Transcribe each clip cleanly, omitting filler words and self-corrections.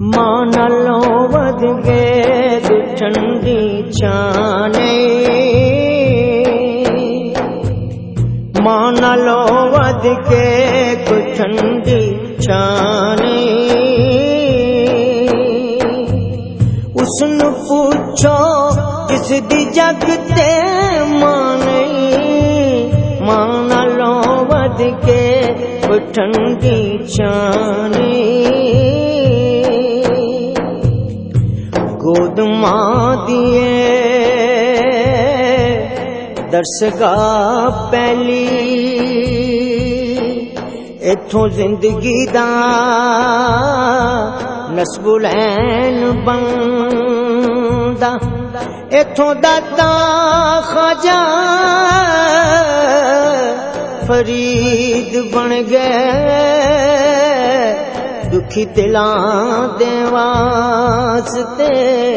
मां नालों वध के ठंडी छाने, मां नालों वध के ठंडी छाने। उसनु पूछो किस दी जग ते मां नहीं, मां नालों वध के ठंडी छाने। गोद मां दिए दरसगाह पहली, इथों जिंदगी दा नस्बुलैन बनदा, इथों दाता ख्वाजा फरीद बन गए। दुखी दिलां दे वास्ते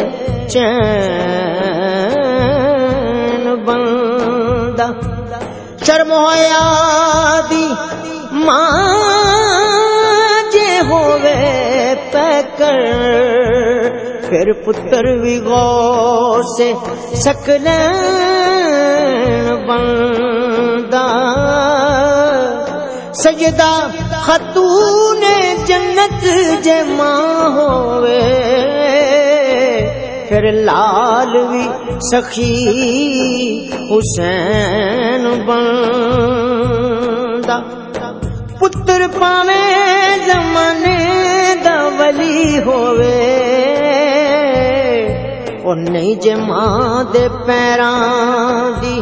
चैन बंदा, शर्म होया दी मां जे होवे पैकर, फिर पुत्र भी गौर से सकलैन बंदा। सजदा खतून जन्नत जे मां होवे, फिर लाल भी सखी हुसैन बनदा। पुत्र पावे जमाने दा वली होवे, और नहीं जे मां दे पैरां दी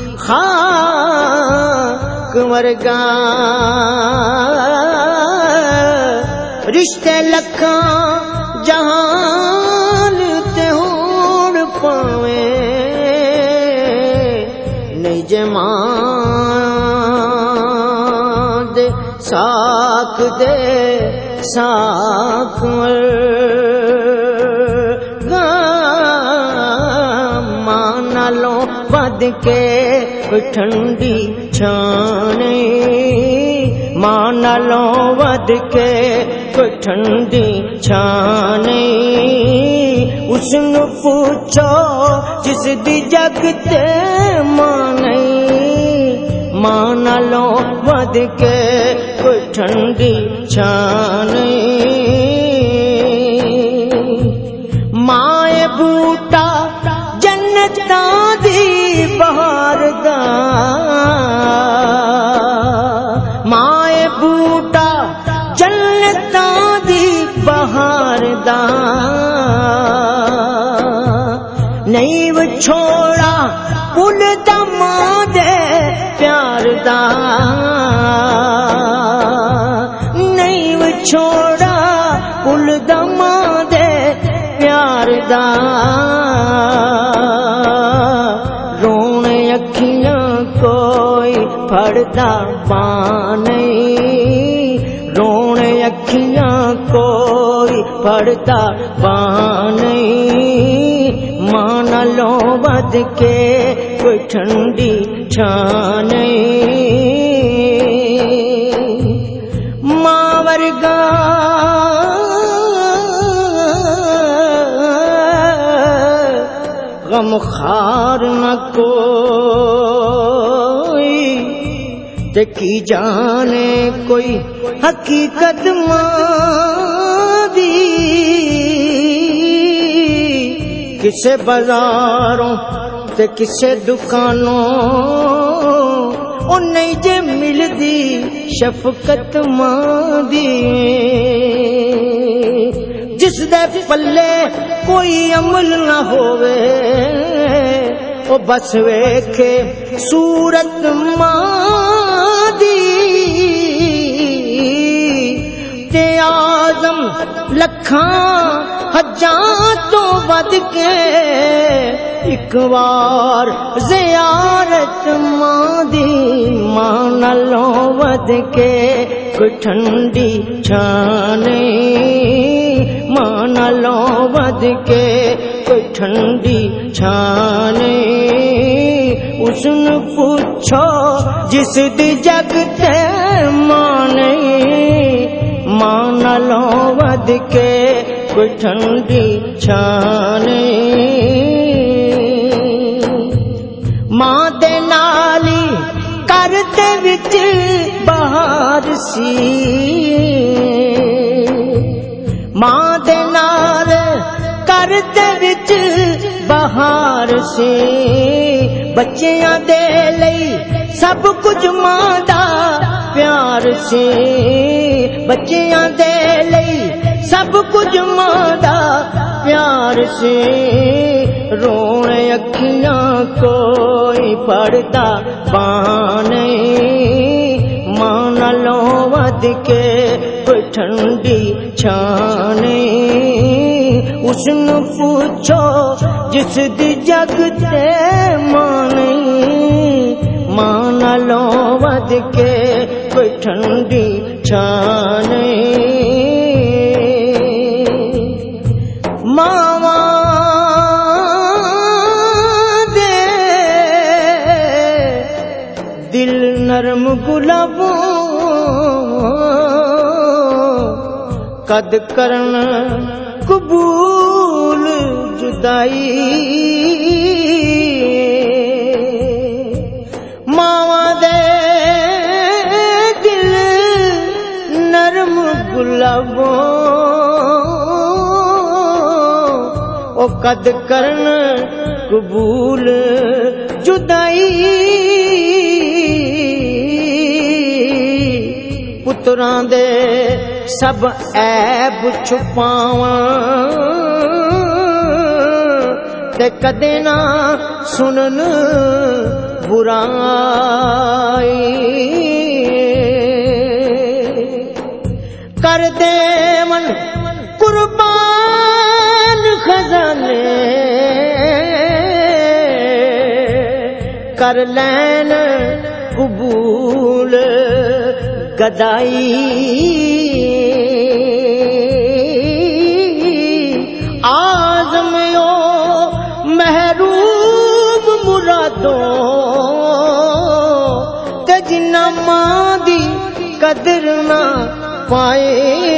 खाक वर्गा। रिश्ते लखां जहान ते होण पावे, नहीं जे मां दे साख दे साख वर्गा। मां नालों वध के ठंडी छाने, मां नालों वध के ठंडी छाने। उसनु पूछो जिस दी जग ते मां नहीं, मां नालों वध के ठंडी छाने। मां ए बूटा जन्नतां दी बहार दा, मां ए बूटा जन्नतां दी बहार दा। नहीं विछोड़ा पुल दा मां दे प्यार दा, नहीं विछोड़ा पुल दा मां दे प्यार दा। रोने अखियां कोई फड़दा बां नहीं, रोने अखियां कोई फड़दा बां नहीं। मां नालों वध के कोई ठंडी छाने, मां वर्गा गमखार न कोई, ते की जाने कोई हकीकत मां दी। किसे बाजारों ते किसे दुकानों, ओ नहीं जे मिलदी शफकत मां दी। जिस दे पल्ले कोई अमल ना होवे, ओ बस वेखे सूरत मां दी। ते आजम लखां हजां तो वध के एक बार ज़ियारत मां दी। मां नालों वध के कोई ठंडी छाने, मां नालों वध के कोई ठंडी छाने। उसनु पूछो जिस दी जग ते मां नहीं, मां नालों वध के कोई ठंडी छां मां दे नाली कर दे विच बहार सी मां दे नाल कर दे विच बहार सी बच्चियां दे लई सब कुछ मां दा प्यार सी बच्चियां दे लई सब कुछ मां दा प्यार सी रोण अखियां कोई पड़दा पाने मां नालों वध के कोई ठंडी छां उसनु पूछो जिस दी जग ते मां नहीं मां नालों वध के कोई ठंडी छां मावा दे दिल नरम गुलाबों कद करन कबूल जुदाई मावा दे दिल नरम गुलाबों ओ कद करन कबूल जुदाई पुत्रां दे सब ऐब छुपावां ते कदे ना सुनन बुराई कर दे मन कुर्बान खजाने कर लैन कबूल गदाई आज़मयो महरूम मुरादों ते जिन्ना मां दी कदर ना पाए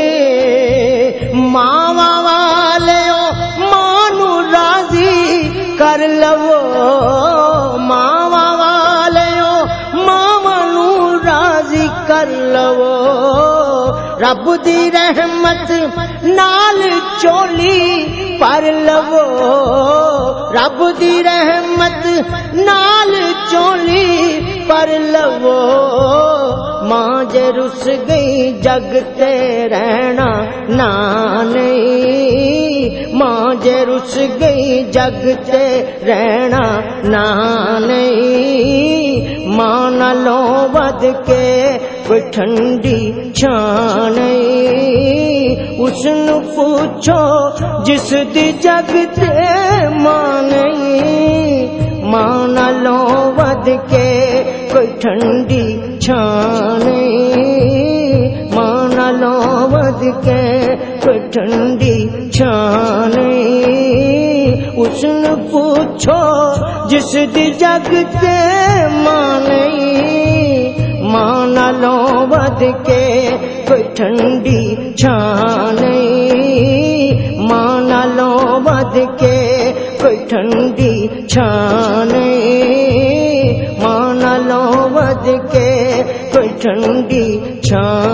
मावा वाले मां नू राजी कर लवो मावा वाले मावा नू राजी कर लवो रब दी रहमत नाल चोली पर लवो रब दी रहमत नाल चोली पर लवो मां जे रुस गई जग ते रहना ना नहीं मां जे रुस गई जग ते रहना ना नहीं मां नालों वध के कोई ठंडी छां नहीं उसनु पूछो जिस दी जग ते मां नहीं मां नालों वध के कोई ठंडी छां नहीं मां नालों वध के कोई ठंडी छां नहीं उसनु पूछो जिस दी जग ते मां नहीं मां नालों वध के कोई ठंडी छां नहीं मां नालों वध के कोई ठंडी छां नहीं मां नालों वध के कोई ठंडी छां